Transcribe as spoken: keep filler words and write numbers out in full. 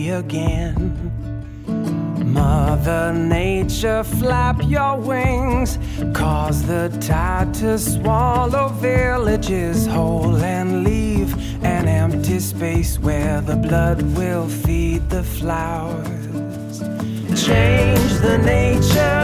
again. Mother Nature, flap your wings, cause the tide to swallow villages whole and leave an empty space where the blood will feed the flowers. Change the nature